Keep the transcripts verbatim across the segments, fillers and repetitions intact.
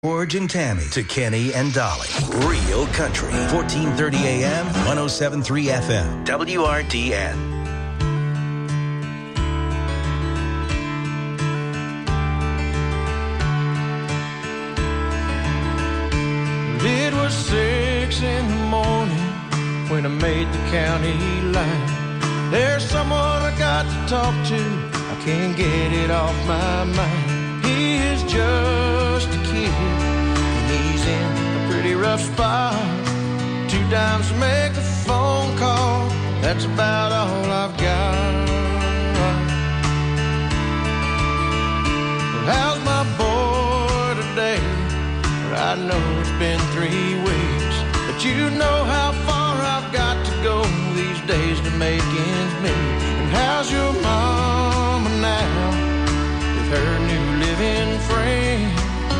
George and Tammy to Kenny and Dolly. Real Country, fourteen thirty A M, one oh seven point three F M, W R D N. It was six in the morning when I made the county line. There's someone I got to talk to, I can't get it off my mind. He is just a kid, and he's in a pretty rough spot. Two dimes to make a phone call, that's about all I've got. Well, how's my boy today? I know it's been three weeks, but you know how far I've got to go these days to make ends meet. And how's your mama now with her new living friend?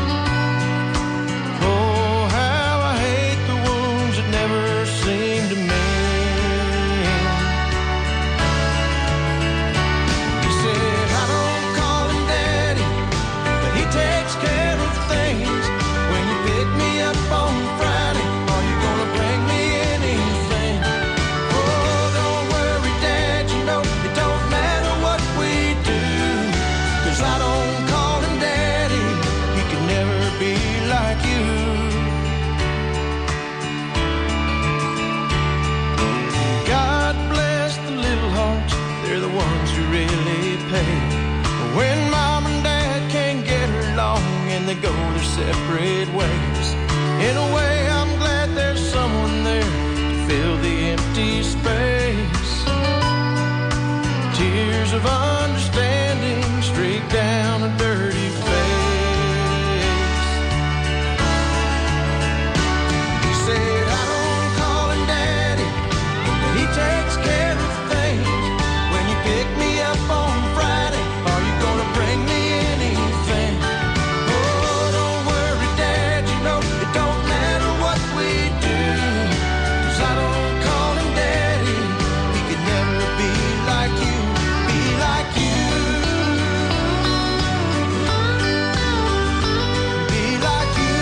Oh, how I hate the wounds that never seem to mend. He said, I don't call him daddy, but he takes care of things. Pick me up on Friday, are you gonna bring me anything? Oh, don't worry, Dad, you know it don't matter what we do, 'cause I don't call him Daddy, he can never be like you. God bless the little hearts, they're the ones who really pay. When Mom and Dad can't get along and they go their separate ways. In a way, I'm glad there's someone there to fill the empty space. Tears of understanding streak down a dirty face. He said, I don't call him Daddy, but he takes care of things. When you pick me up on Friday, are you gonna bring me anything? Oh, don't worry, Dad, you know it don't matter what we do, 'cause I don't call him Daddy, he could never be like you, be like you, be like you.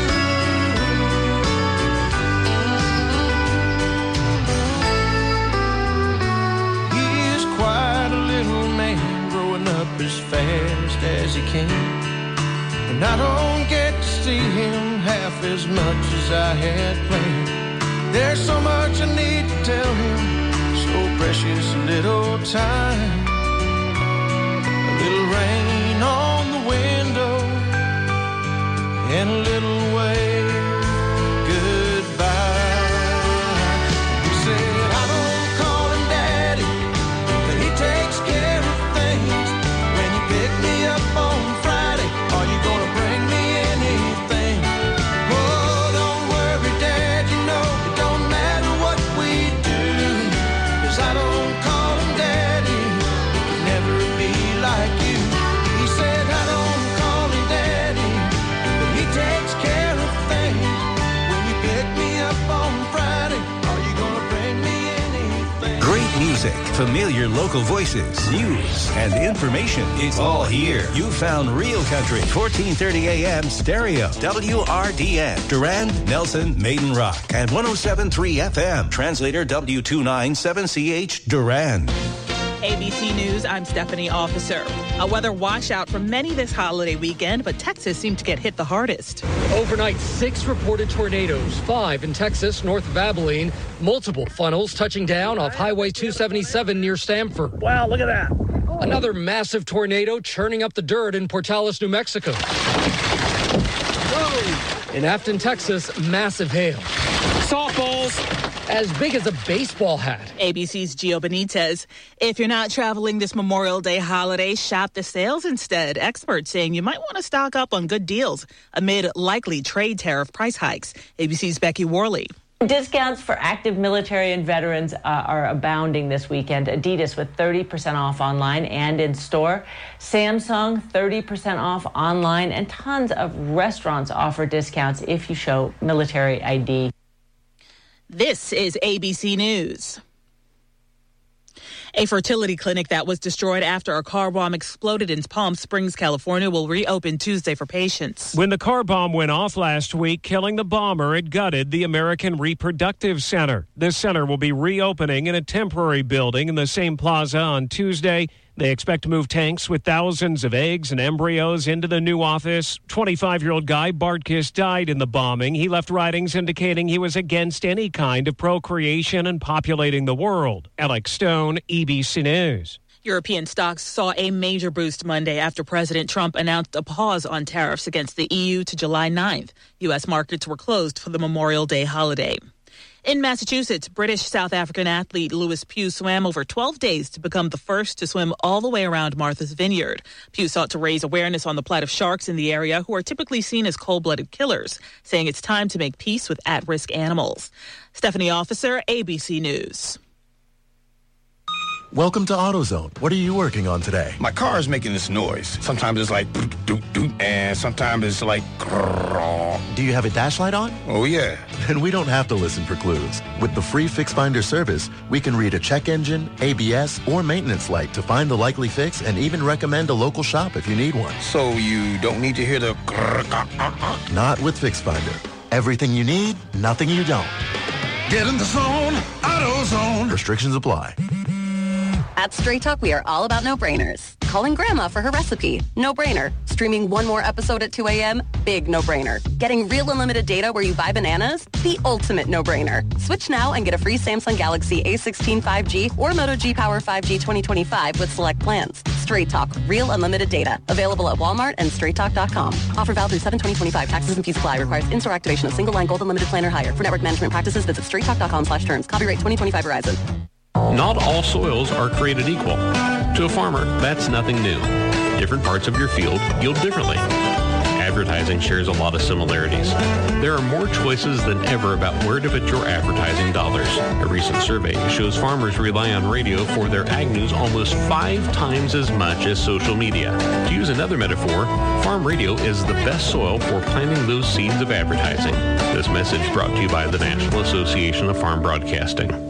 He is quite a little man, growing up as fast as he can, and I don't get to see him half as much as I had planned. There's so much I need to tell him, so precious a little time. A little rain on the window, and a little wave goodbye. He said, I don't call him Daddy, but he takes care of things. When you pick me up on Friday, are you gonna bring me anything? Oh, don't worry, Dad, you know it don't matter what we do, 'cause I don't call him Daddy, he can never be like you. He said, I don't call him Daddy, but he takes care of things. When you pick me up on Friday, are you gonna bring me anything? Great music, familiar local voices, news, and information. It's all here. You found Real Country, fourteen thirty A M stereo, W R D N, Durand, Nelson, Maiden Rock, and one oh seven point three F M. Translator W two ninety-seven C H, Durand. A B C News, I'm Stephanie Officer. A weather washout for many this holiday weekend, but Texas seemed to get hit the hardest. Overnight, six reported tornadoes, five in Texas, north of Abilene. Multiple funnels touching down off Highway two seventy-seven near Stamford. Wow, look at that. Another massive tornado churning up the dirt in Portales, New Mexico. Whoa! In Afton, Texas, massive hail. Softballs as big as a baseball hat. A B C's Gio Benitez. If you're not traveling this Memorial Day holiday, shop the sales instead. Experts saying you might want to stock up on good deals amid likely trade tariff price hikes. A B C's Becky Worley. Discounts for active military and veterans uh, are abounding this weekend. Adidas with thirty percent off online and in store. Samsung thirty percent off online, and tons of restaurants offer discounts if you show military I D. This is A B C News. A fertility clinic that was destroyed after a car bomb exploded in Palm Springs, California, will reopen Tuesday for patients. When the car bomb went off last week, killing the bomber, it gutted the American Reproductive Center. This center will be reopening in a temporary building in the same plaza on Tuesday. They expect to move tanks with thousands of eggs and embryos into the new office. twenty-five-year-old Guy Bartkus died in the bombing. He left writings indicating he was against any kind of procreation and populating the world. Alex Stone, E B C News. European stocks saw a major boost Monday after President Trump announced a pause on tariffs against the E U to July ninth. U S markets were closed for the Memorial Day holiday. In Massachusetts, British South African athlete Lewis Pugh swam over twelve days to become the first to swim all the way around Martha's Vineyard. Pugh sought to raise awareness on the plight of sharks in the area, who are typically seen as cold-blooded killers, saying it's time to make peace with at-risk animals. Stephanie Officer, A B C News. Welcome to AutoZone. What are you working on today? My car is making this noise. Sometimes it's like doot, doot, doot, and sometimes it's like grrr. Do you have a dash light on? Oh, yeah. Then we don't have to listen for clues. With the free Fix Finder service, we can read a check engine, A B S, or maintenance light to find the likely fix and even recommend a local shop if you need one. So you don't need to hear the grrr, grrr, grrr. Not with Fix Finder. Everything you need, nothing you don't. Get in the zone, AutoZone. Restrictions apply. At Straight Talk, we are all about no-brainers. Calling Grandma for her recipe, no-brainer. Streaming one more episode at two a.m., big no-brainer. Getting real unlimited data where you buy bananas, the ultimate no-brainer. Switch now and get a free Samsung Galaxy A sixteen five G or Moto G Power five G twenty twenty-five with select plans. Straight Talk, real unlimited data. Available at Walmart and straight talk dot com. Offer valid through seven twenty twenty-five. Taxes and fees apply. Requires in-store activation of single line gold unlimited plan or higher. For network management practices, visit straight talk dot com slash terms. Copyright twenty twenty-five Verizon. Not all soils are created equal. To a farmer, that's nothing new. Different parts of your field yield differently. Advertising shares a lot of similarities. There are more choices than ever about where to put your advertising dollars. A recent survey shows farmers rely on radio for their ag news almost five times as much as social media. To use another metaphor, farm radio is the best soil for planting those seeds of advertising. This message brought to you by the National Association of Farm Broadcasting.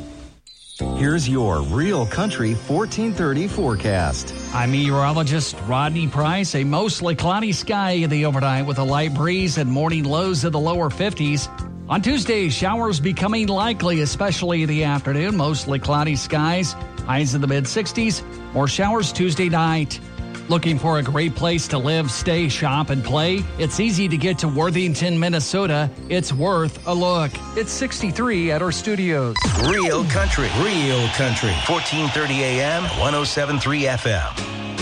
Here's your Real Country fourteen thirty forecast. I'm meteorologist Rodney Price. A mostly cloudy sky in the overnight with a light breeze and morning lows in the lower fifties. On Tuesday, showers becoming likely, especially in the afternoon. Mostly cloudy skies, highs in the mid-sixties. More showers Tuesday night. Looking for a great place to live, stay, shop, and play? It's easy to get to Worthington, Minnesota. It's worth a look. It's sixty-three at our studios. Real Country, Real Country, fourteen thirty A M, one oh seven point three F M.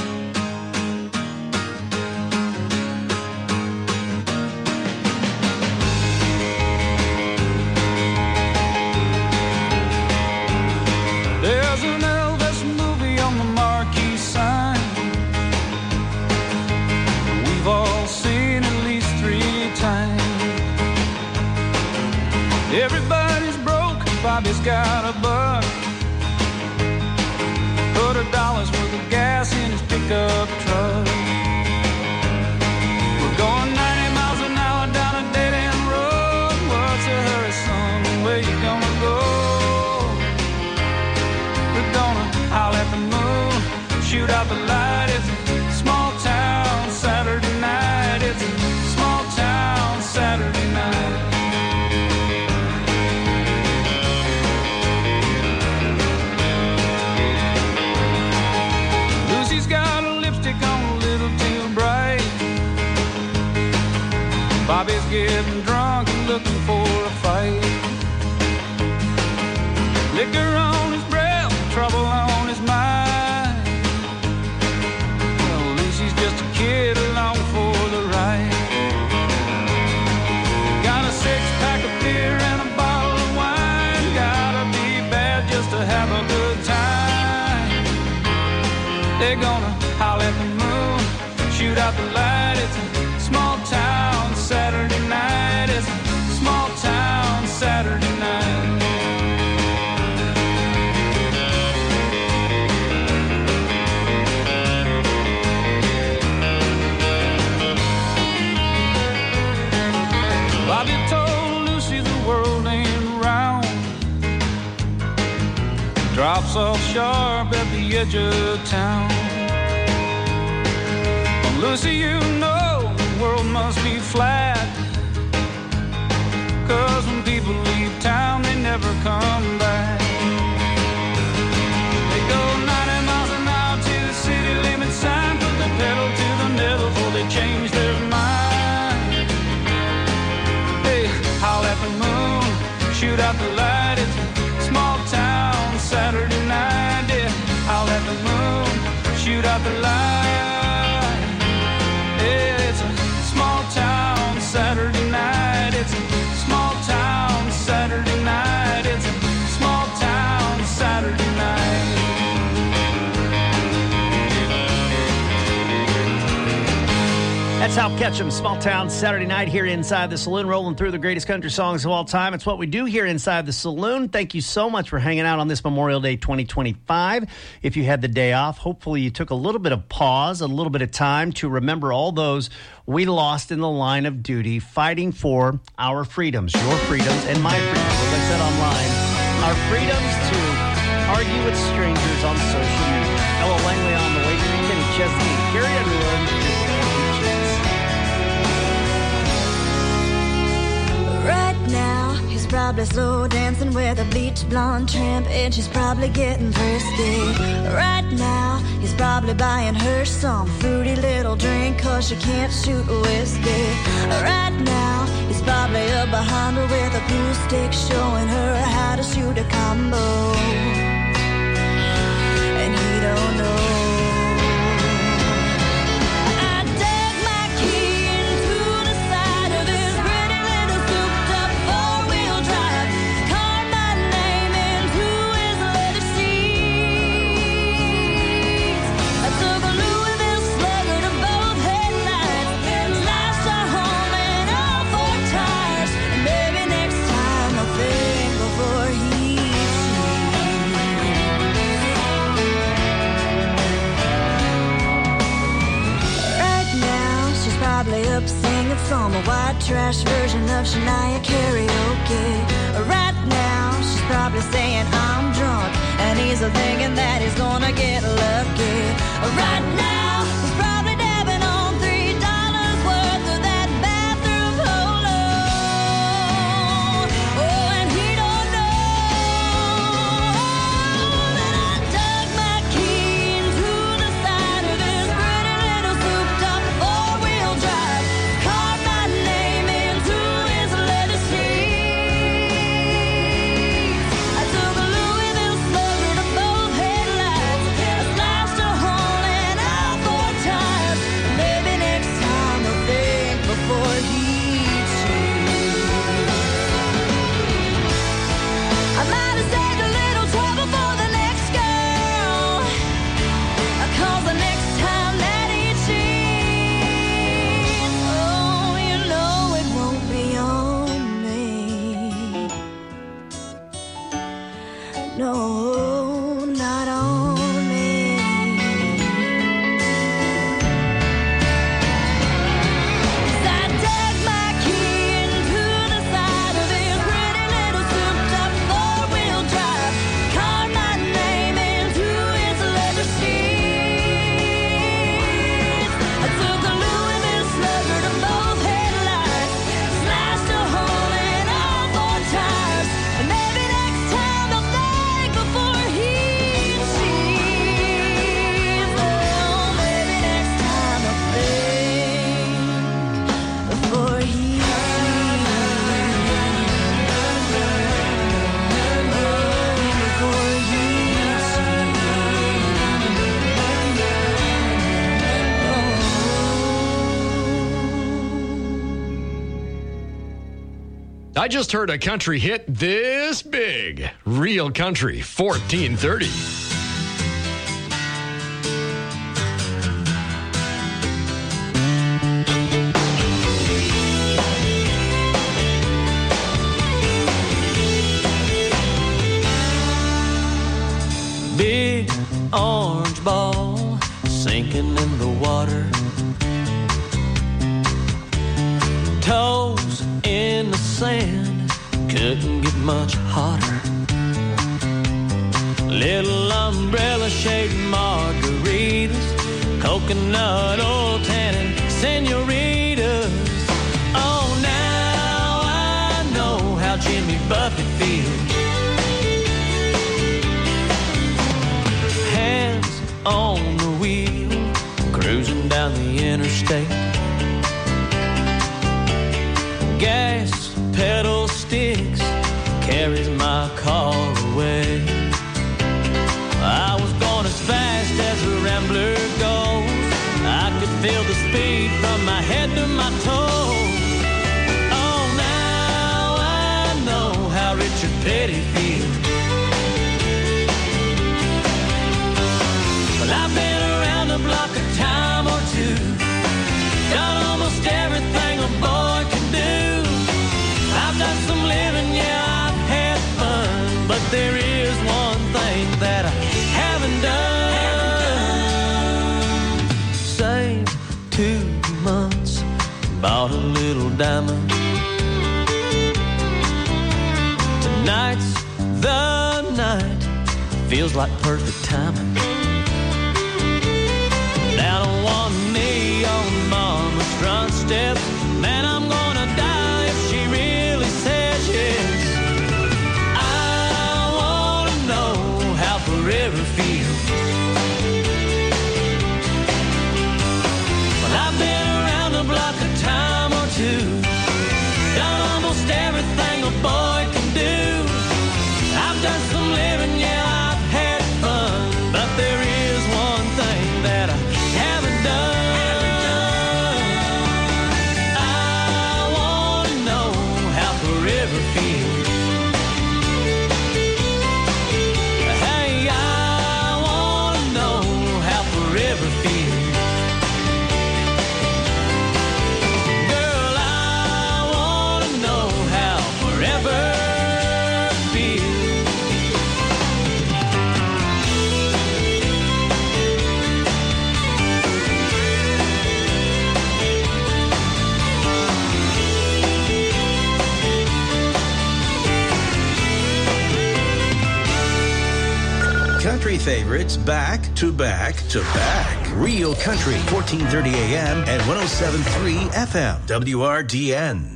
There's an Elvis movie on the marquee sign. We've all seen at least three times. Everybody's broke, Bobby's got a buck. Put a dollar's worth of gas in his pickup truck. We're going ninety miles an hour down a dead-end road. What's the hurry, son? Where you gonna go? We're gonna howl at the moon, shoot out the light. It's a small town Saturday night. It's a small town Saturday night. Lucy's got a lipstick on a little too bright. Bobby's getting drunk and looking for a fight. Liquor on his breath, trouble on his mind. Well, Lucy's just a kid along for the ride. Got a six-pack of beer and a bottle of wine. Gotta be bad just to have a good time. They're gonna howl at the moon, shoot out the light. It's a small town Saturday night. It's a small town Saturday night. Bobby told Lucy the world ain't round. Draw stops off sharp at the edge of town. Well, Lucy, you know the world must be flat, 'cause when people leave town, they never come back. They go ninety miles an hour to the city limit sign, put the pedal to the metal before they change their mind. Hey, howl at the moon, shoot out the light, it's a small town Saturday night. Yeah, howl at the moon, shoot out the light. Yeah, it's a small town Saturday night. It's a small town Saturday night. It's a small town Saturday night. That's Hal Ketchum, Small Town Saturday Night here inside the saloon, rolling through the greatest country songs of all time. It's what we do here inside the saloon. Thank you so much for hanging out on this Memorial Day twenty twenty-five. If you had the day off, hopefully you took a little bit of pause, a little bit of time to remember all those we lost in the line of duty fighting for our freedoms, your freedoms and my freedoms, as I said online, our freedoms to argue with strangers on social media. Ella Langley on the way to Kenny Chesney, Carrie Underwood. Right now, he's probably slow dancing with a bleach blonde tramp, and she's probably getting thirsty. Right now, he's probably buying her some fruity little drink, 'cause she can't shoot whiskey. Right now, he's probably up behind her with a pool stick, showing her how to shoot a combo. And he don't know. Up singing some white trash version of Shania karaoke. Right now, she's probably saying I'm drunk, and he's thinking that he's gonna get lucky. Right now, he's probably dabbing on three dollars worth of that bathroom polo. Oh, and he don't know that I dug my key into the side of his pretty little souped-up four-wheel drive. No, not on me. 'Cause I dug my key into the side of his pretty little souped-up four-wheel drive, carved my name into his leather seats. I took a Louisville Slugger to both headlights, slashed a hole in all four tires, and maybe next time I'll think before he sees. Oh, maybe next time I'll think before he I just heard a country hit this big. Real Country fourteen thirty. Big orange ball sinking in the water, toes in the sand, couldn't get much hotter. Little umbrella-shaped margaritas, coconut oil tannin senoritas. Oh, now I know how Jimmy Buffett feels. Hands on the wheel, cruising down the interstate. Gas pedal sticks carries my car away. I was going as fast as a rambler goes. I could feel the speed from my head to my toes. Oh, now I know how Richard Petty feels. Well, I've been around the block a time or two, done almost everything a boy can do. I've done some living, yeah, I've had fun, but there is one thing that I haven't done. Saved two months, bought a little diamond. Tonight's the night, feels like perfect timing. Down on one knee on mama's front steps, man, I'm gonna die if she really says yes. I wanna know how forever feels. Well, I've been around the block a time or two, done almost everything a boy can do. I've done some living, yeah, I've had fun, but there is one thing that I haven't done. I wanna know how forever feels. Hey, I wanna know how forever feels. Girl, I wanna know how forever feels. Country favorites back to back to back. Real Country, fourteen thirty A M and one oh seven point three F M. W R D N.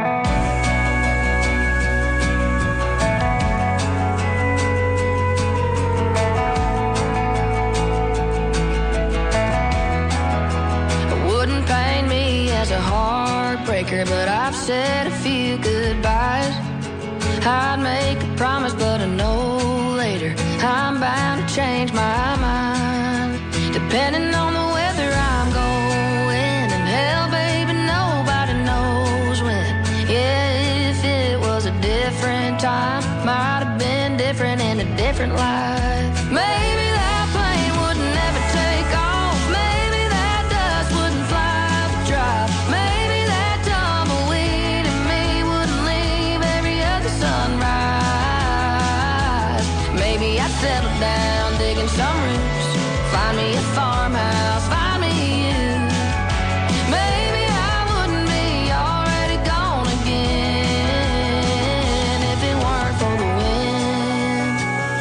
It wouldn't pain me as a heartbreaker, but I've said a few goodbyes. I'd make a promise, but I know later I'm bound to change my mind. Depending on the weather I'm going, and hell, baby, nobody knows when. Yeah, if it was a different time, might have been different in a different life. Maybe that plane wouldn't ever take off. Maybe that dust wouldn't fly the drive. Maybe that tumbleweed in me wouldn't leave every other sunrise. Maybe I'd settle down digging some roots, find me a farmhouse, find me you. Maybe I wouldn't be already gone again if it weren't for the wind.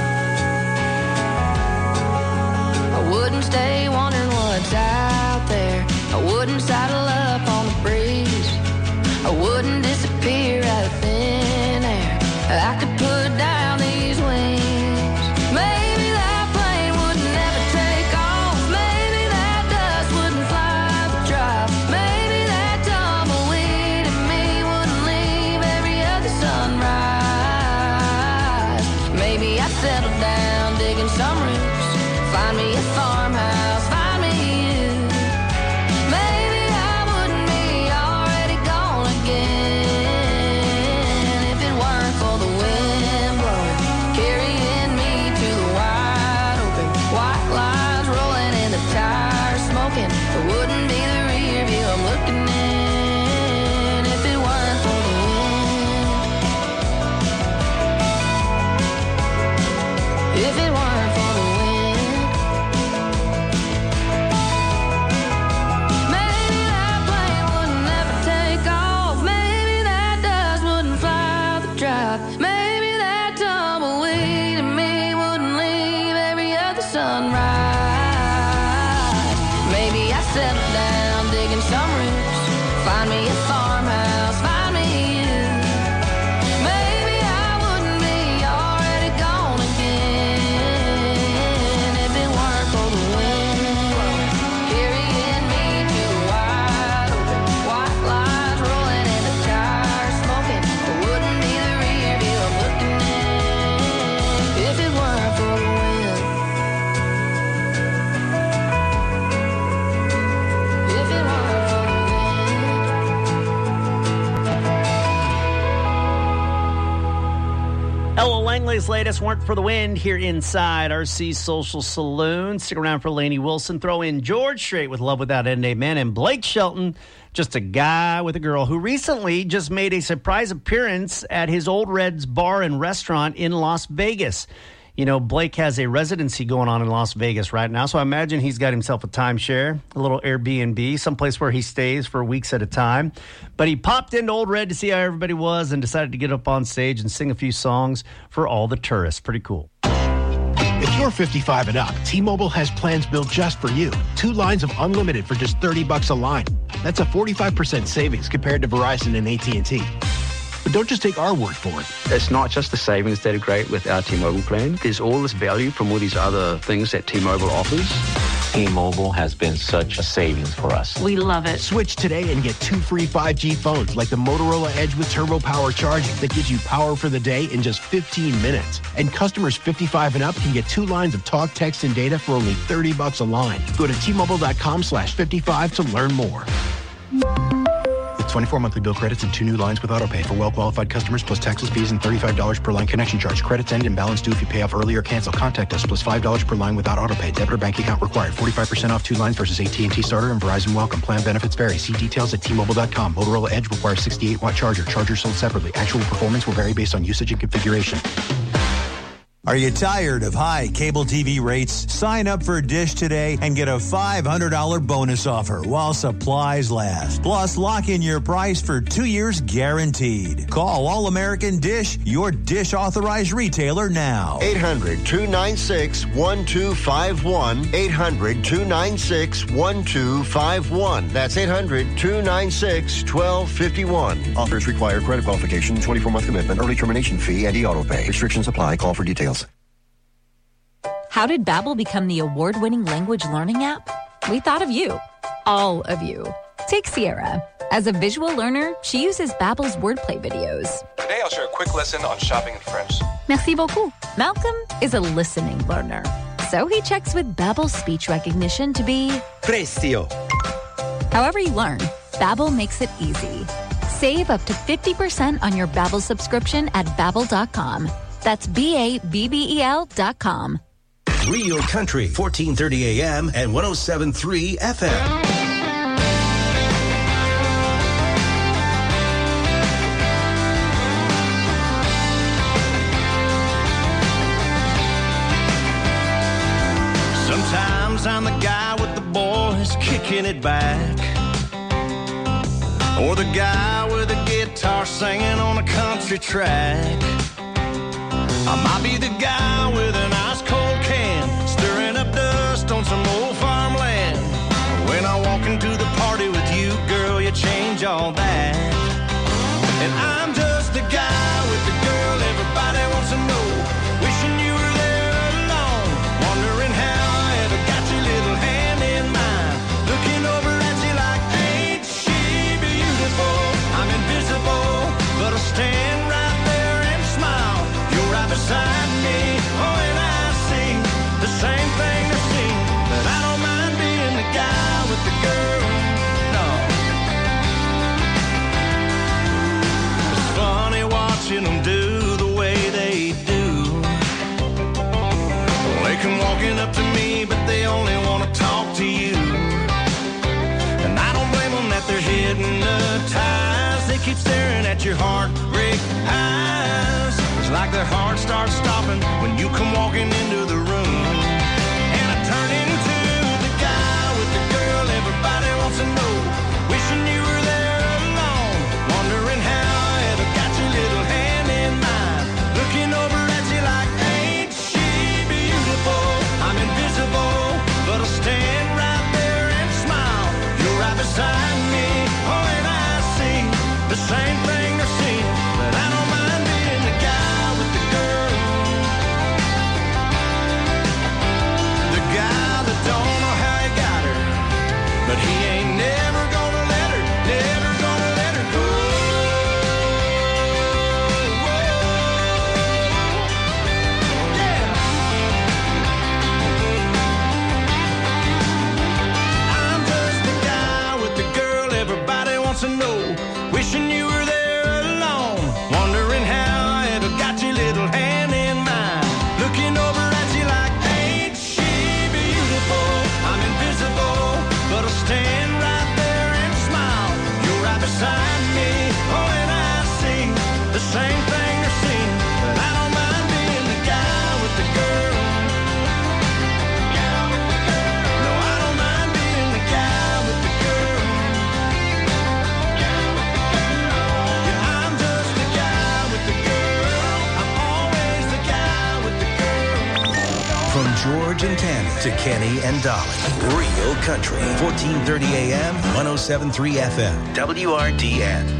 I wouldn't stay wondering what's out there. I wouldn't saddle up on the breeze. I wouldn't disappear out of thin air. I could put down these wings. Maybe that plane wouldn't ever take off. Maybe that dust wouldn't fly the drive. Maybe that tumbleweed in me wouldn't leave every other sunrise. Maybe I'd settle down digging some roots, find me a farmhouse, find me you. Maybe I wouldn't be already gone again if it weren't for the wind blowing, carrying me to the wide open. White lines rolling and the tires smoking. It wouldn't be the rear view I'm looking in if it weren't for the wind. If it weren't for the wind. Langley's latest Weren't for the Wind here inside R C Social Saloon. Stick around for Lainey Wilson. Throw in George Strait with Love Without End Amen, and Blake Shelton, just a guy with a girl, who recently just made a surprise appearance at his Old Red's bar and restaurant in Las Vegas. You know, Blake has a residency going on in Las Vegas right now, so I imagine he's got himself a timeshare, a little Airbnb, someplace where he stays for weeks at a time. But he popped into Old Red to see how everybody was and decided to get up on stage and sing a few songs for all the tourists. Pretty cool. If you're fifty-five and up, T-Mobile has plans built just for you. Two lines of unlimited for just thirty bucks a line. That's a forty-five percent savings compared to Verizon and A T and T. But don't just take our word for it. It's not just the savings that are great with our T-Mobile plan. There's all this value from all these other things that T-Mobile offers. T-Mobile has been such a savings for us. We love it. Switch today and get two free five G phones like the Motorola Edge with Turbo Power charging that gives you power for the day in just fifteen minutes. And customers fifty-five and up can get two lines of talk, text, and data for only thirty bucks a line. Go to T-Mobile.com slash 55 to learn more. With twenty-four monthly bill credits and two new lines with autopay for well-qualified customers, plus taxes, fees, and thirty-five dollars per line connection charge. Credits end and balance due if you pay off early or cancel. Contact us, plus five dollars per line without autopay. Debit or bank account required. forty-five percent off two lines versus A T and T Starter and Verizon Welcome. Plan benefits vary. See details at T Mobile dot com. Motorola Edge requires sixty-eight watt charger. Charger sold separately. Actual performance will vary based on usage and configuration. Are you tired of high cable T V rates? Sign up for Dish today and get a five hundred dollars bonus offer while supplies last. Plus, lock in your price for two years guaranteed. Call All American Dish, your Dish authorized retailer now. eight hundred, two nine six, one two five one. eight hundred, two nine six, one two five one. That's eight hundred, two nine six, one two five one. Offers require credit qualification, twenty-four month commitment, early termination fee, and e-auto pay. Restrictions apply. Call for details. How did Babbel become the award-winning language learning app? We thought of you. All of you. Take Sierra. As a visual learner, she uses Babbel's wordplay videos. Today I'll share a quick lesson on shopping in French. Merci beaucoup. Malcolm is a listening learner. So he checks with Babbel's speech recognition to be Precio. However you learn, Babbel makes it easy. Save up to fifty percent on your Babbel subscription at Babbel dot com. That's B A B B E L dot com. Real Country, fourteen thirty A M and one oh seven point three F M. Sometimes I'm the guy with the boys kicking it back, or the guy with a guitar singing on a country track. I might be the guy with an ice cold can, stirring up dust on some old farmland. When I walk into the party with you, girl, you change all that. And I'm just the guy with the girl everybody wants to know, wishing you were there alone, wondering how I ever got your little hand in mine, looking over at you like, ain't she beautiful? I'm invisible, but I'll stand right there and smile. You're right beside me, oh, and I sing the same thing they sing, but I don't mind being the guy with the girl, no. It's funny watching them do the way they do. They come walking up to me, but they only want to talk to you. And I don't blame them that they're hypnotized. They keep staring at your heartbreak eyes. It's like their heart starts stopping when you come walking into the room. And I turn into the guy with the girl everybody wants to know, wishing you were there alone, wondering how I ever got your little hand in mine, looking over at you like, ain't she beautiful? I'm invisible, but I'll stand right there and smile. You're right beside me, oh, and I sing the same thing they're singing, but I don't mind being the guy with the girl. George and Tammy to Kenny and Dolly. Real Country, fourteen thirty A M, one oh seven point three F M, W R D N.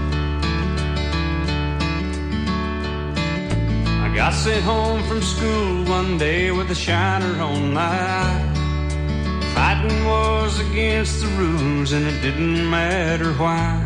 I got sent home from school one day with a shiner on my eye. Fighting was against the rules and it didn't matter why.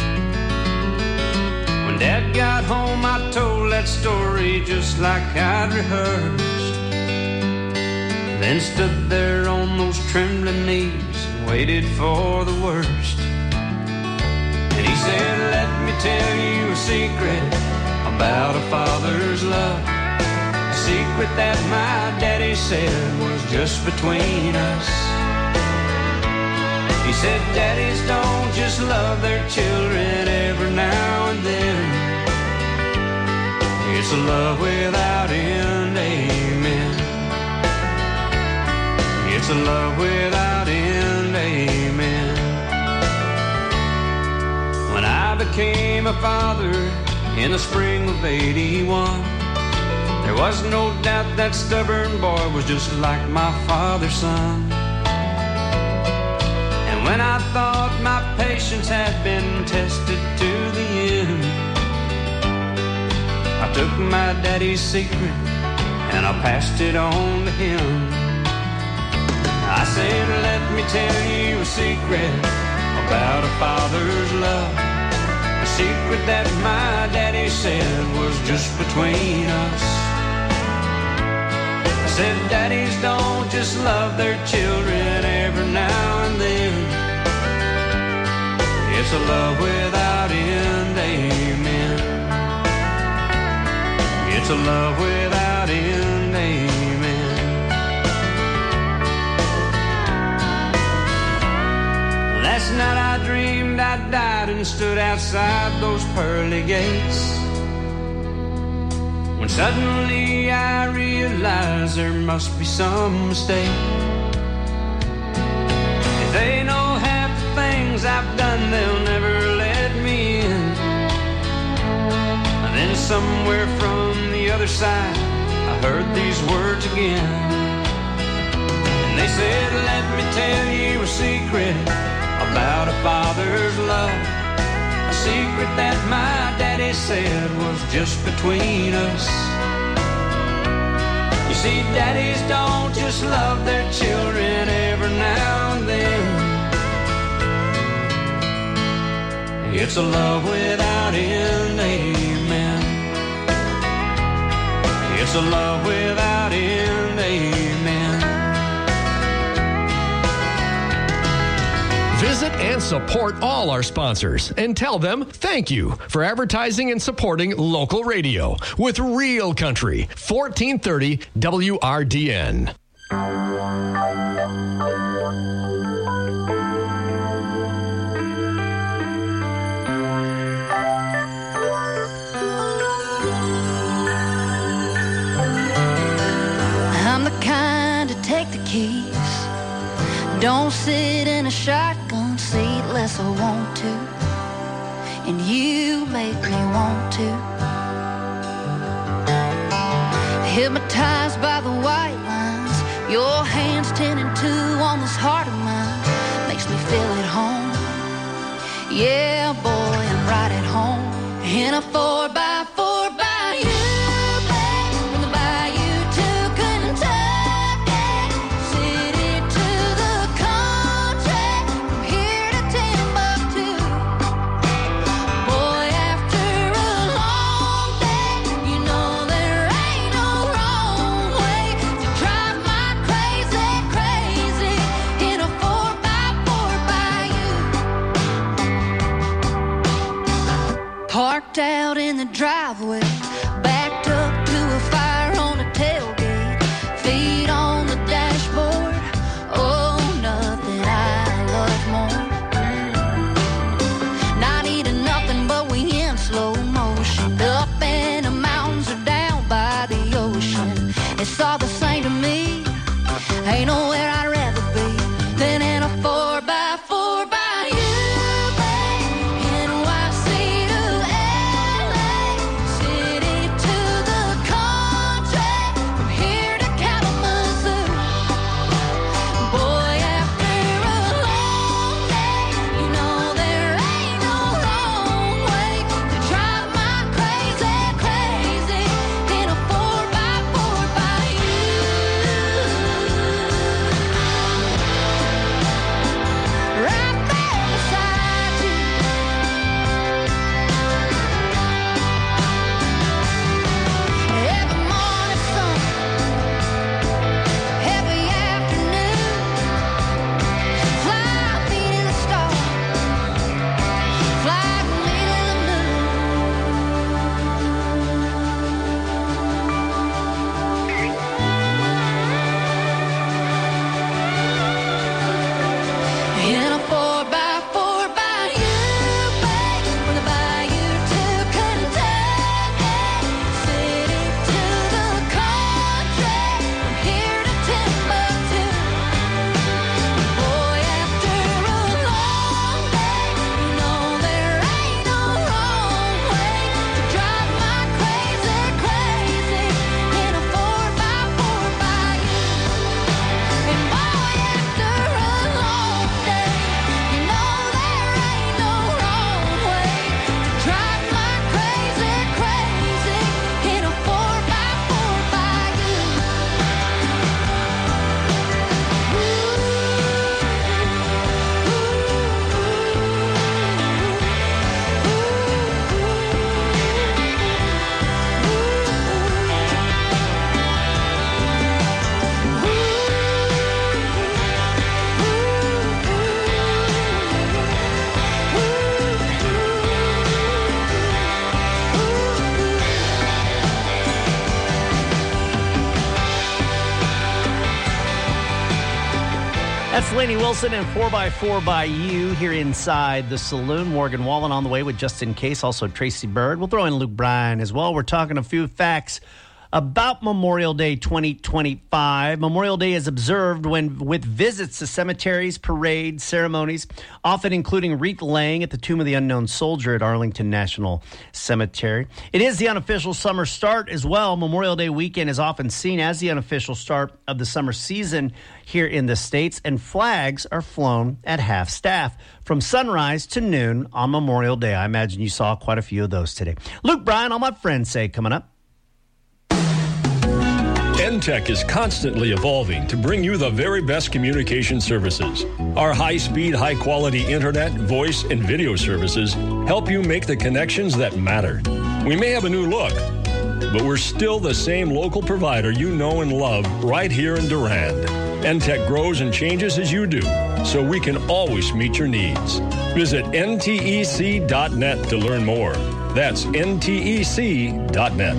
When Dad got home I told that story just like I'd rehearsed. Then stood there on those trembling knees and waited for the worst. And he said, let me tell you a secret about a father's love, a secret that my daddy said was just between us. He said daddies don't just love their children every now and then. It's a love without end, amen. It's a love without end, amen. When I became a father in the spring of eighty-one, there was no doubt that stubborn boy was just like my father's son. And when I thought my patience had been tested to the end, I took my daddy's secret and I passed it on to him. I said, let me tell you a secret about a father's love, a secret that my daddy said was just between us. I said, daddies don't just love their children every now and then. It's a love without end, amen. It's a love without end, amen. Last night I dreamed I died and stood outside those pearly gates, when suddenly I realized there must be some mistake. If they know half the things I've done, they'll never let me in. And then somewhere from the other side I heard these words again. And they said, let me tell you a secret about a father's love, a secret that my daddy said was just between us. You see, daddies don't just love their children every now and then. It's a love without end, amen. It's a love without end, amen. Visit and support all our sponsors and tell them thank you for advertising and supporting local radio with Real Country, fourteen thirty W R D N. I'm the kind to take the keys, don't sit in a shotgun seat unless I want to, and you make me want to. Hypnotized by the white lines, your hands ten and two on this heart of mine, makes me feel at home. Yeah, boy, I'm right at home in a four by four by you. Parked out in the driveway, backed up to a fire on a tailgate, feet on the dashboard. Oh, nothing I love more. Not eating nothing, but we in slow motion. Up in the mountains or down by the ocean. It's all the same to me. Ain't nowhere I'd rather be than in a four by four by you. N Y C to L A, city That's Lainey Wilson and four by four by You here inside the saloon. Morgan Wallen on the way with Just In Case, also Tracy Bird. We'll throw in Luke Bryan as well. We're talking a few facts about Memorial Day twenty twenty-five. Memorial Day is observed when with visits to cemeteries, parades, ceremonies, often including wreath laying at the Tomb of the Unknown Soldier at Arlington National Cemetery. It is the unofficial summer start as well. Memorial Day weekend is often seen as the unofficial start of the summer season here in the States, and flags are flown at half staff from sunrise to noon on Memorial Day. I imagine you saw quite a few of those today. Luke Bryan, all my friends say, coming up. N T E C is constantly evolving to bring you the very best communication services. Our high-speed, high-quality internet, voice, and video services help you make the connections that matter. We may have a new look, but we're still the same local provider you know and love right here in Durand. N T E C grows and changes as you do, so we can always meet your needs. Visit N T E C dot net to learn more. That's N T E C dot net.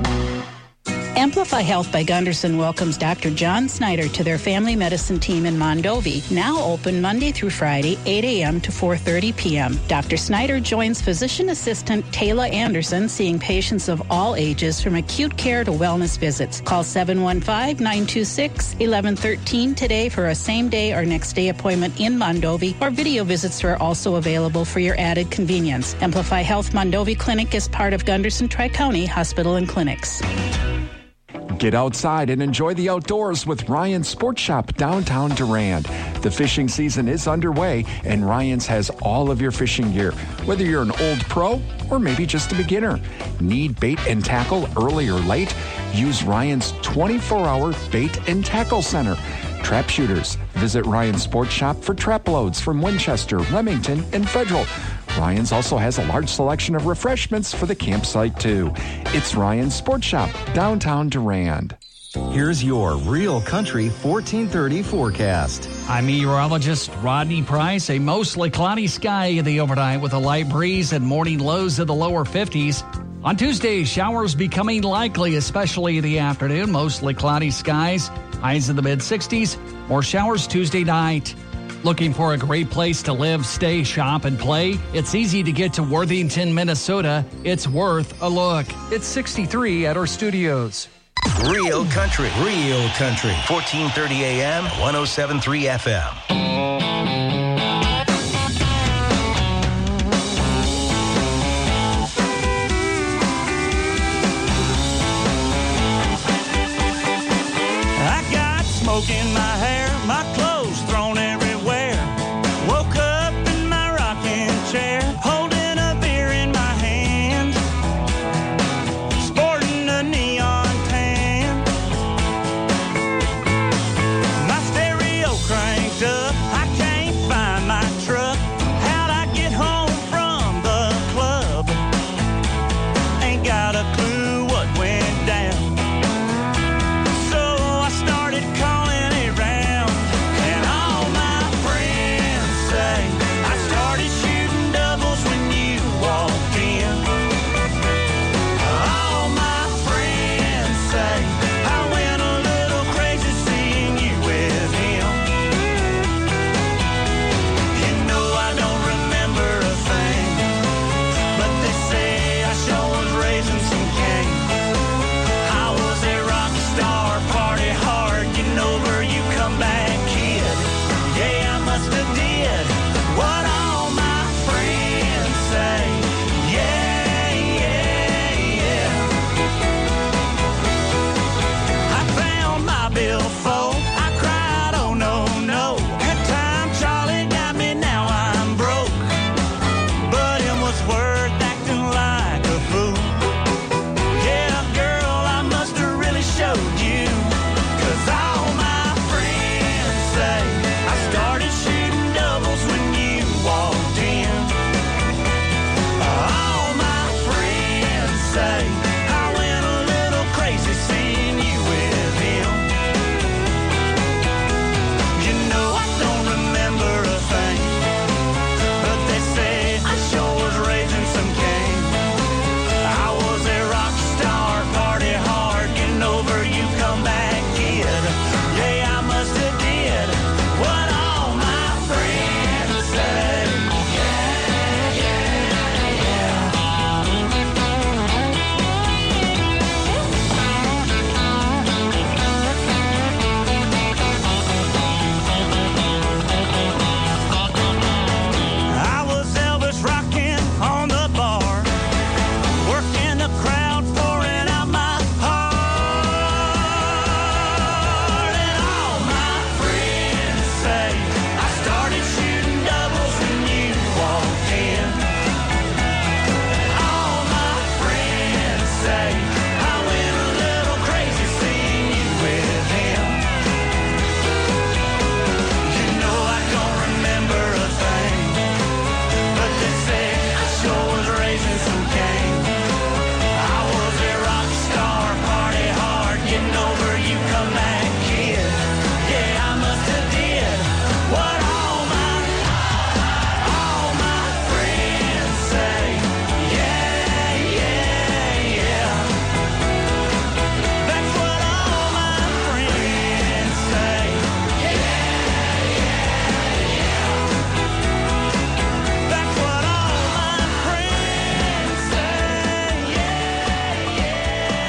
Amplify Health by Gunderson welcomes Doctor John Snyder to their family medicine team in Mondovi, now open Monday through Friday, eight a.m. to four thirty p.m. Doctor Snyder joins physician assistant Taylor Anderson, seeing patients of all ages from acute care to wellness visits. Call seven one five, nine two six, one one one three today for a same-day or next-day appointment in Mondovi, or video visits are also available for your added convenience. Amplify Health Mondovi Clinic is part of Gunderson Tri-County Hospital and Clinics. Get outside and enjoy the outdoors with Ryan's Sports Shop downtown Durand. The fishing season is underway, and Ryan's has all of your fishing gear. Whether you're an old pro or maybe just a beginner, need bait and tackle early or late? Use Ryan's twenty-four hour bait and tackle center. Trap shooters, visit Ryan's Sports Shop for trap loads from Winchester, Remington, and Federal. Ryan's also has a large selection of refreshments for the campsite, too. It's Ryan's Sports Shop, downtown Durand. Here's your Real Country fourteen thirty forecast. I'm meteorologist Rodney Price. A mostly cloudy sky in the overnight with a light breeze and morning lows in the lower fifties. On Tuesday, showers becoming likely, especially in the afternoon. Mostly cloudy skies, highs in the mid-sixties. More showers Tuesday night. Looking for a great place to live, stay, shop, and play? It's easy to get to Worthington, Minnesota. It's worth a look. It's sixty-three at our studios. Real Country, Real Country, fourteen thirty a.m., one oh seven point three F M. I got smoke in my hair, my clothes thrown everywhere. Woke up in my rocking chair, holding a beer in my hand, sporting a neon tan. My stereo cranked up, I can't find my truck. How'd I get home from the club? Ain't got a clue what went down. So I started calling around, and all my friends say I started shooting doubles when you walked in. All my friends say I went a little crazy seeing you with him. You know I don't remember a thing, but they say I sure was raising some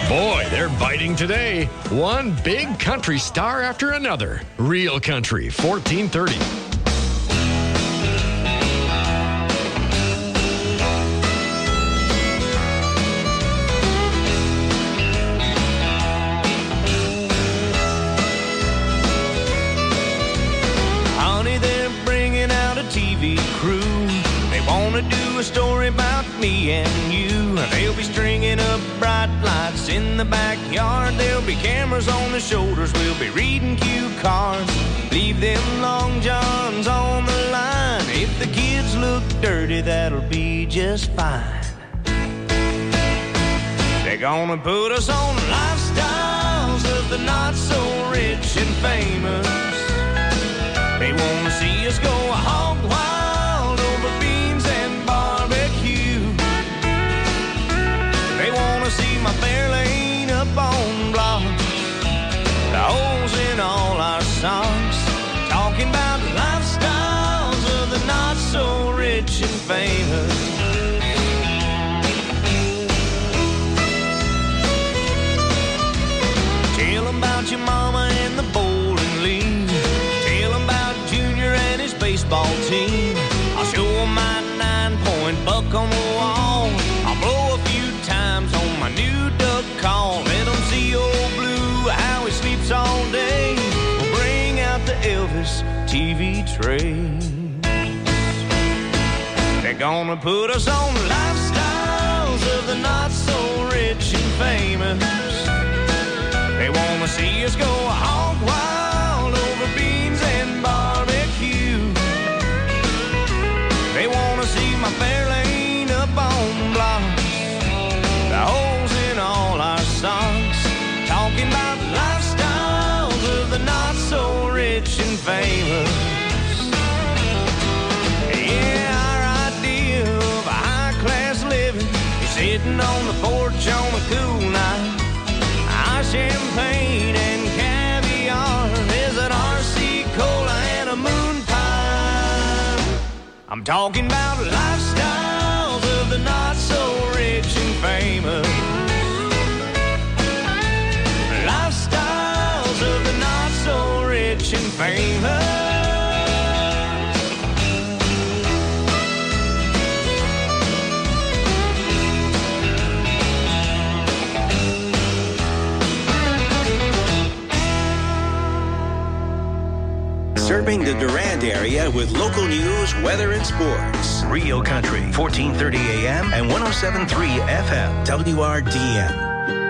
Boy, they're biting today. One big country star after another. Real Country, fourteen thirty. Honey, they're bringing out a T V crew. They want to do a story about me and you. They'll be stringing up bright lights in the backyard. There'll be cameras on the shoulders. We'll be reading cue cards. Leave them long johns on the line. If the kids look dirty, that'll be just fine. They're gonna put us on lifestyles of the not so rich and famous. They wanna see us go hog wild over beans and barbecue. They wanna see my Fairlane up on blocks, the holes in all our socks. Talking about lifestyles of the not so rich and famous. Tell them about your mama and the bowling league. Tell them about Junior and his baseball team. I'll show them my nine-point buck on the wall. I'll blow a few times on my new duck call. Let them see old Blue, how he sleeps all day. We'll bring out the Elvis T V trays. They're gonna put us on lifestyles of the not so rich and famous. They wanna see us go hog wild over beans and barbecue. They wanna see my Fairlane up on blocks, the holes in all our socks. Talking about lifestyles of the not so rich and famous. Yeah, our idea of a high-class living is sitting on the porch on a cool night. Our champagne and caviar is an R C cola and a moon pie. I'm talking about lifestyles of the not so rich and famous. Lifestyles of the not so rich and famous. Serving the Durand area with local news, weather, and sports. Real Country, fourteen thirty A M and one oh seven point three F M, W R D N.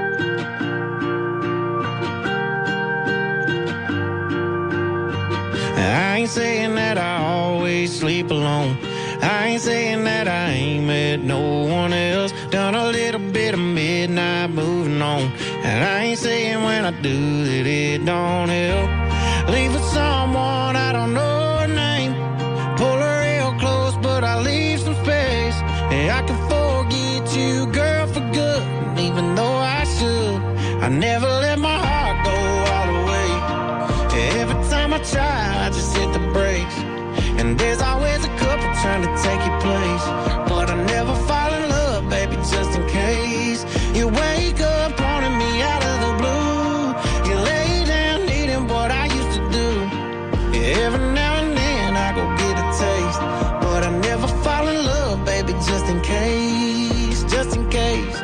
I ain't saying that I always sleep alone. I ain't saying that I ain't met no one else. Done a little bit of midnight moving on. And I ain't saying when I do that it don't help. Leave with someone I don't know her name. Pull her real close, but I leave some space. And I can forget you, girl, for good. And even though I should, I never let my heart go all the way. Every time I try, I just hit the brakes. And there's always a couple trying to take your place. But I never fall in love, baby, just in case. You wake up wanting me out of the blue. You lay down needing what I used to do. Every now and then I go get a taste. But I never fall in love, baby, just in case. Just in case.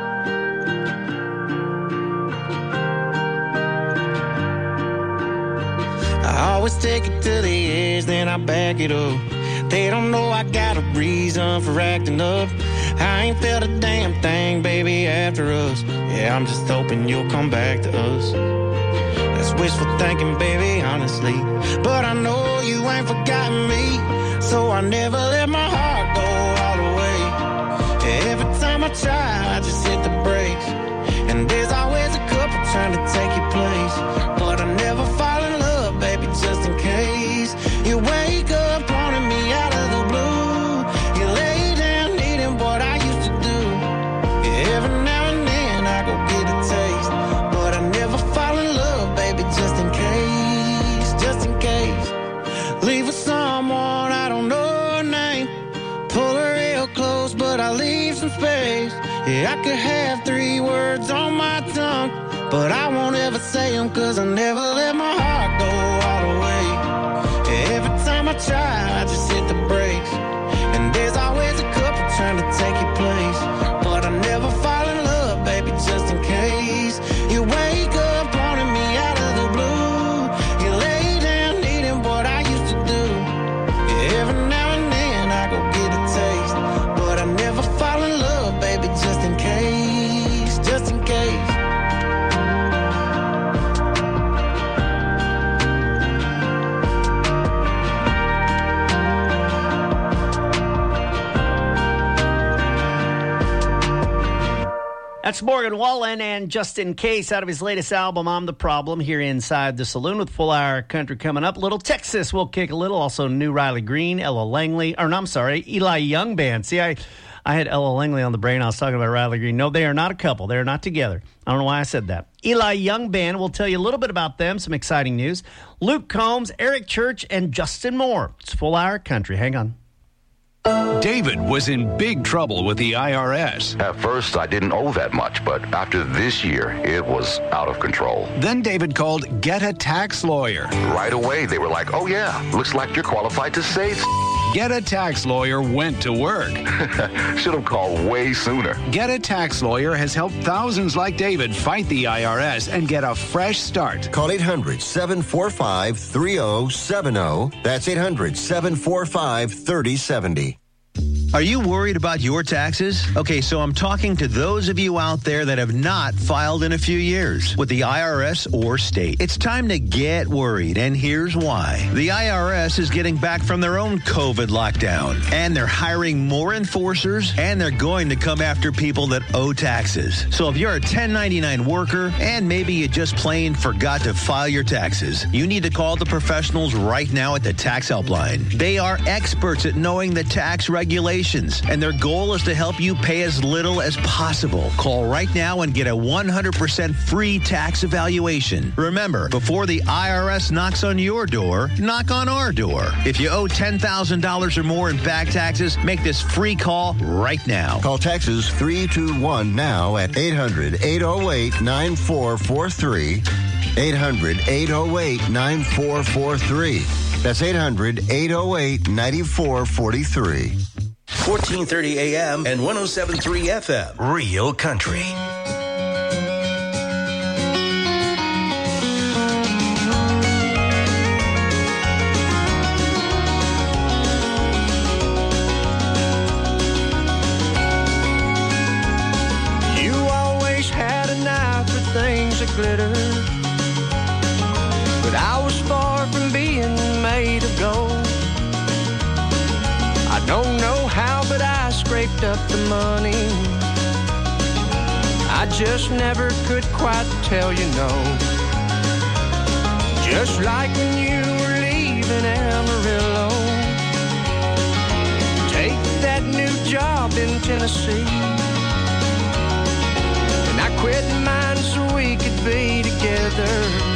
I always take it to the edge, then I back it up. They don't know I got a reason for acting up. I ain't felt a damn thing, baby, after us. Yeah, I'm just hoping you'll come back to us. That's wishful thinking, baby, honestly. But I know you ain't forgotten me. So I never let my heart go all the way. Every time I try, I just hit the brakes. And there's always a couple trying to take your place. But I never fall in love, baby, just in case. You wake up wanting me out of the blue. You lay down needing what I used to do. Every now and then I go get a taste. But I never fall in love, baby, just in case. Just in case. Leave with someone I don't know her name. Pull her real close, but I leave some space. Yeah, I could have three words on my tongue, but I won't ever say them, cause I never let my heart go all the way. Yeah, every time I try, I just hit the brakes, and there's always a couple trying to take your place, but I never fall in love, baby, just in case. You wake up wanting me out of the blue, you lay down needing what I used to do. Yeah, every now and then I go get a taste, but I never fall in love, baby, just in case, just in case. That's Morgan Wallen and Just in Case out of his latest album, I'm the Problem, here inside the saloon with Full Hour Country coming up. Little Texas will kick a little. Also, new Riley Green, Ella Langley, or no, I'm sorry, Eli Young Band. See, I, I had Ella Langley on the brain. I was talking about Riley Green. No, they are not a couple. They are not together. I don't know why I said that. Eli Young Band, will tell you a little bit about them, some exciting news. Luke Combs, Eric Church, and Justin Moore. It's Full Hour Country. Hang on. David was in big trouble with the I R S. At first, I didn't owe that much, but after this year, it was out of control. Then David called Get a Tax Lawyer. Right away, they were like, oh yeah, looks like you're qualified to save. Get a Tax Lawyer went to work. Should have called way sooner. Get a Tax Lawyer has helped thousands like David fight the I R S and get a fresh start. Call eight hundred, seven four five, three oh seven oh. That's eight hundred, seven four five, three oh seven oh. Are you worried about your taxes? Okay, so I'm talking to those of you out there that have not filed in a few years with the I R S or state. It's time to get worried, and here's why. The I R S is getting back from their own COVID lockdown, and they're hiring more enforcers, and they're going to come after people that owe taxes. So if you're a ten ninety-nine worker, and maybe you just plain forgot to file your taxes, you need to call the professionals right now at the Tax Helpline. They are experts at knowing the tax regulations, and their goal is to help you pay as little as possible. Call right now and get a one hundred percent free tax evaluation. Remember, before the I R S knocks on your door, knock on our door. If you owe ten thousand dollars or more in back taxes, make this free call right now. Call taxes three two one now at eight hundred, eight oh eight, nine four four three. eight hundred, eight oh eight, nine four four three. That's eight hundred, eight oh eight, nine four four three. fourteen thirty A M and one oh seven point three F M. Real Country. You always had an eye for things that glitter, but I was far from being made of gold. I don't know how, but I scraped up the money. I just never could quite tell you no. Just like when you were leaving Amarillo, take that new job in Tennessee, and I quit mine so we could be together.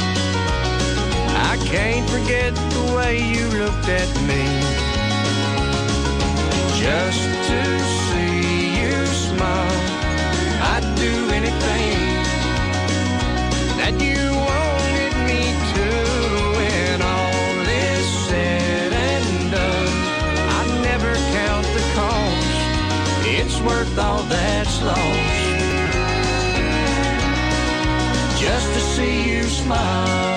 I can't forget the way you looked at me. Just to see you smile, I'd do anything that you wanted me to. When all is said and done, I'd never count the cost. It's worth all that's lost, just to see you smile.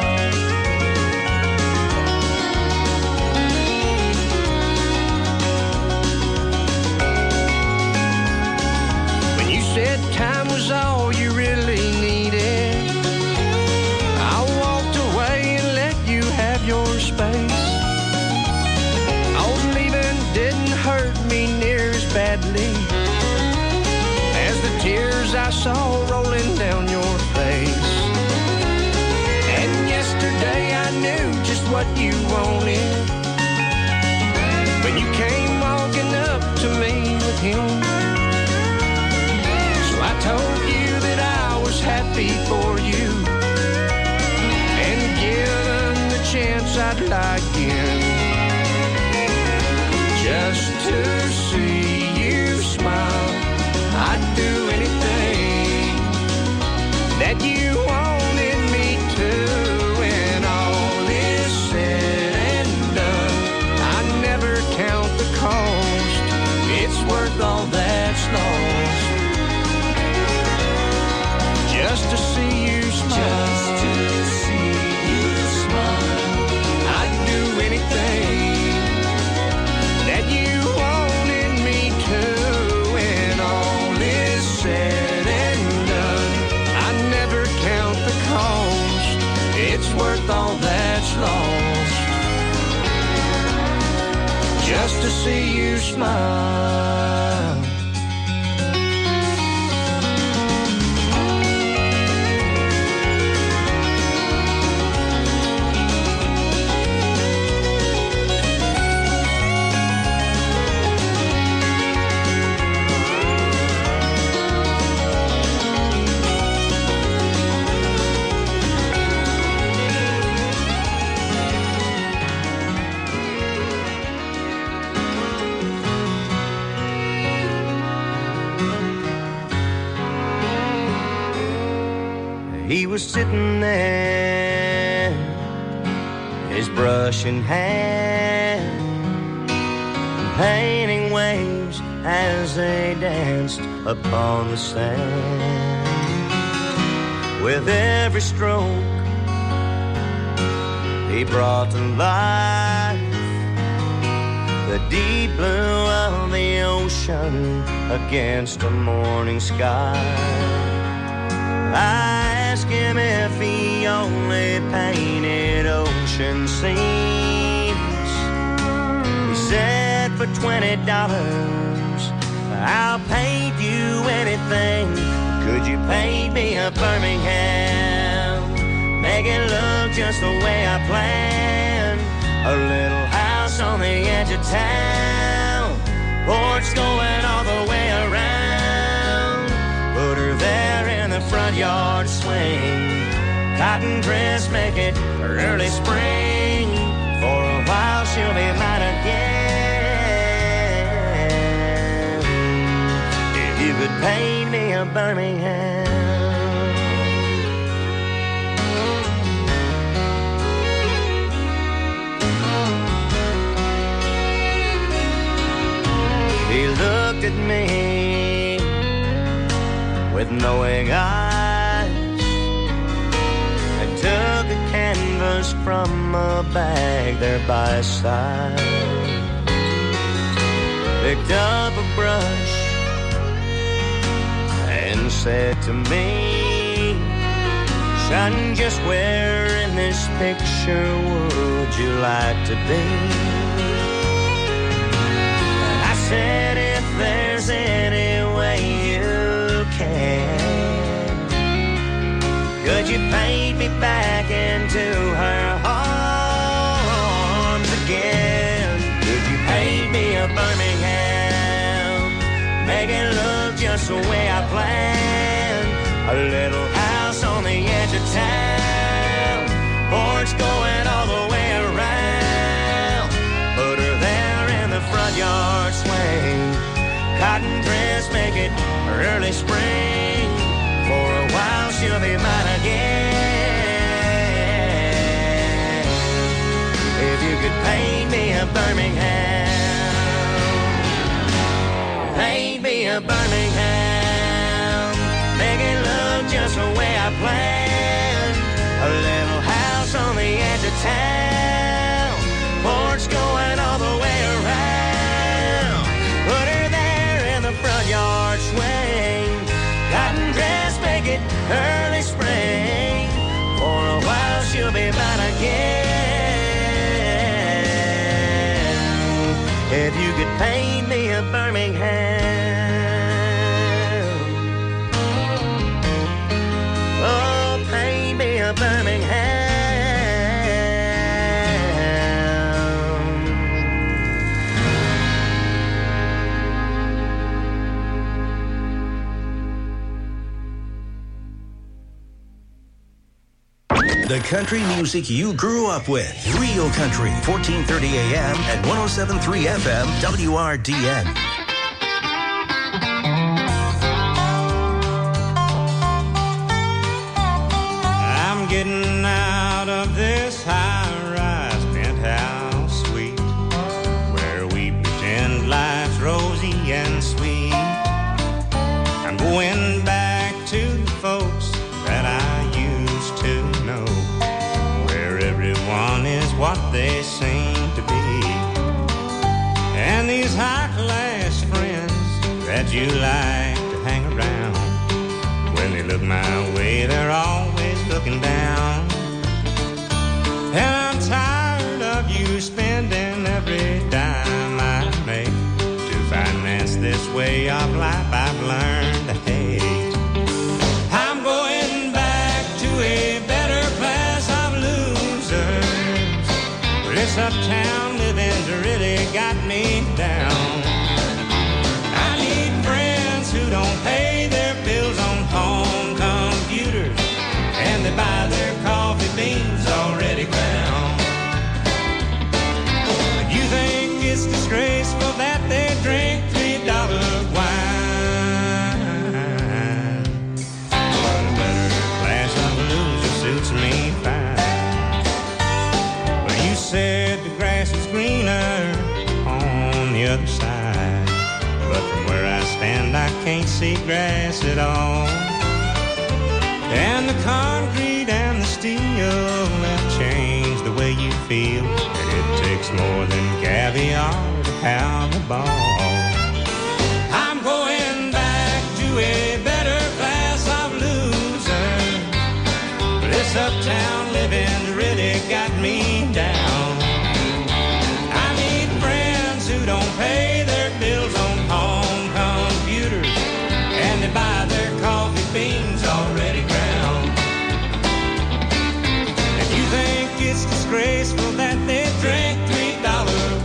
Said time was all you really needed, I walked away and let you have your space. Oh, leaving didn't hurt me near as badly as the tears I saw rolling down your face. And yesterday I knew just what you wanted when you came walking up to me with him. I told you that I was happy for you, and given the chance I'd like in, just to see you smile. I'd do anything worth all that's lost just to see you smile. He was sitting there, his brush in hand, painting waves as they danced upon the sand. With every stroke, he brought to life the deep blue of the ocean against a morning sky. I asked him if he only painted ocean scenes. He said, for twenty dollars, I'll paint you anything. Could you paint me a Birmingham? Make it look just the way I planned. A little house on the edge of town, porch going all the way around. Put her there in the front yard swing. Cotton dress, make it early spring. For a while she'll be mine again. If you could paint me a Birmingham. He looked at me with knowing eyes and took a canvas from a bag there by his side. Picked up a brush and said to me, son, just where in this picture would you like to be? And I said, if there's any way you can, could you paint me back into her arms again? Could you paint me a Birmingham? Make it look just the way I planned. A little house on the edge of town, porch going all the way around. Put her there in the front yard swing. Cotton dress, make it early spring. For a while she'll be mine again. If you could paint me a Birmingham, paint me a Birmingham. Make it look just the way I planned. A little house on the edge of town, porch going all the way around. Put her there in the front yard swing. Cotton dress, make it early spring. For a while she'll be mine again. If you could paint me a Birmingham, oh, paint me a Birmingham. The country music you grew up with. Real Country, fourteen thirty A M and one oh seven point three F M, W R D N. I'm getting out of this high-rise penthouse suite where we pretend life's rosy and sweet. I'm going back to the folks that I used to know, where everyone is what they seem to be. And these high-class friends that you like to hang around, when they look my way, they're always looking down. And I'm tired of you spending every dime I make to finance this way of life I've learned to hate. I'm going back to a better class of losers. This uptown living's really got me down. I need friends who don't pay their bills on home computers, and they buy their coffee beans already ground. You think it's disgraceful that they drink three dollar wine, but a better class of loser suits me fine. But you said the grass is greener on the other side, but from where I stand I can't see grass at all. And the concrete and the steel have changed the way you feel, and it takes more than caviar to have a ball. I'm going back to a better class of losers. This uptown living's really got me down. I need friends who don't pay their bills on home computers, and they buy their coffee beans already ground. If you think it's disgraceful that they drink three dollar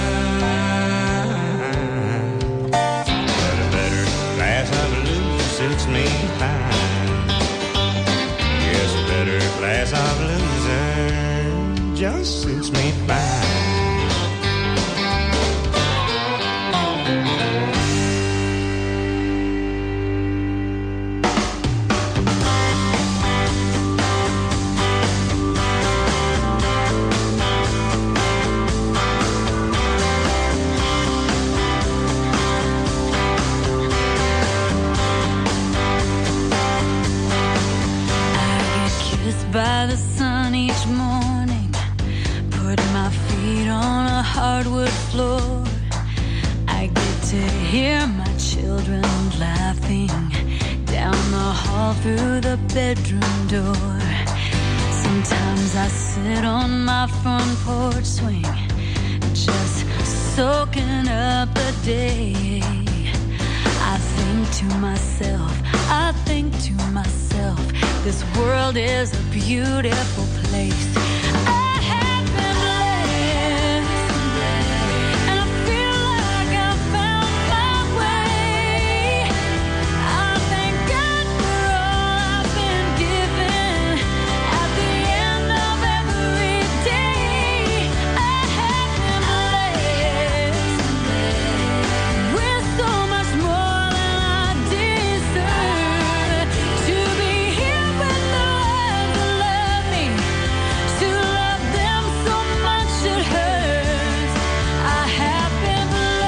wine, but a better class of loser suits me fine. Yes, a better class of loser just suits me fine. By the sun each morning, put my feet on a hardwood floor. I get to hear my children laughing down the hall through the bedroom door. Sometimes I sit on my front porch swing, just soaking up the day. I think to myself, I think to myself, this world is a beautiful place. I have been blessed, and I feel like I've found my way. I thank God for all I've been given at the end of every day. I have been blessed with so much more than I deserve. To be here with the ones who love me, to love them so much it hurts. I have been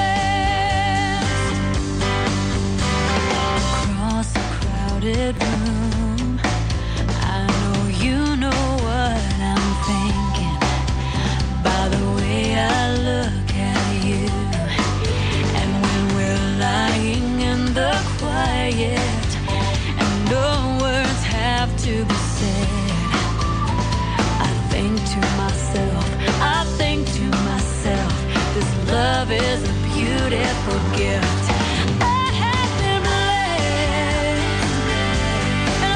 blessed. Across a crowded room, I know you know what I'm thinking by the way I look at you. And when we're lying in the quiet and no words have to be said, I think to myself, I think to myself, this love is a beautiful gift. I have been blessed, and I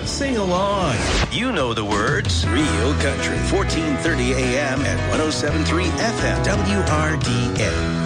Sing along. You know the words. Real Country, fourteen thirty a.m. at one oh seven point three F M, W R D N.